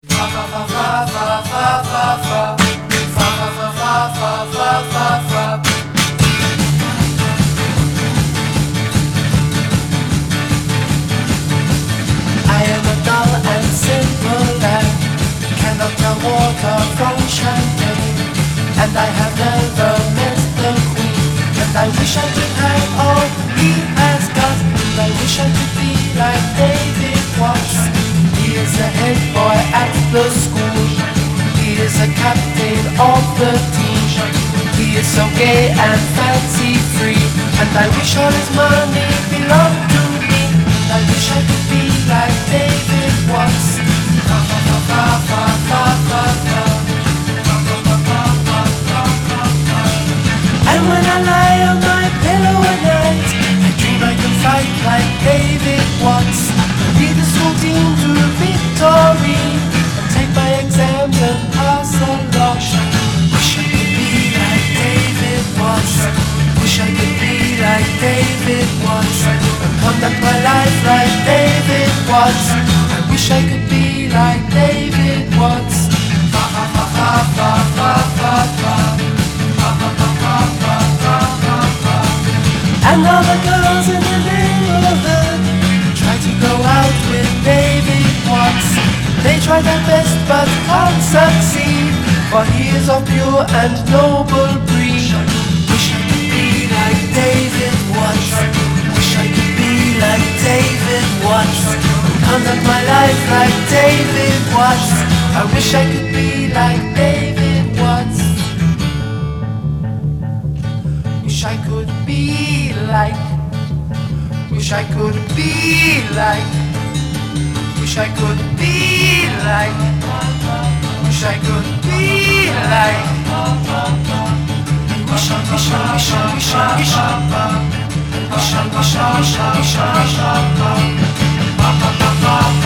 am a dull and simple lad, cannot tell water from champagne, and I have never met the Queen, and I wish I could have all he has got, and I wish I could be like David Watts. He is the head boy at the school, he is a captain of the team, he is so gay and fancy free, and I wish all his money belonged to me, and I wish I could be like David Watts. And when I lie on my pillow at night, I dream I can fight like David Watts, lead the school team to victory, and take my exams and pass a lot. Wish I could be like David Watts, wish I could be like David Watts, and conduct my life like David Watts. I wish I could be like David Watts. And all the girls in the neighborhood try to go out with David Watts. They try their best but can't succeed, for he is of pure and noble breed. Wish I could be like David Watts, wish I could be like David Watts, conduct my life like David Watts. I wish I could be like David Watts. Wish I could be like, wish I could be like, wish I could be like, wish I could be like, wish I, wish I, wish I, wish I, wish I, wish I, wish I, wish I, wish I, wish I, wish I.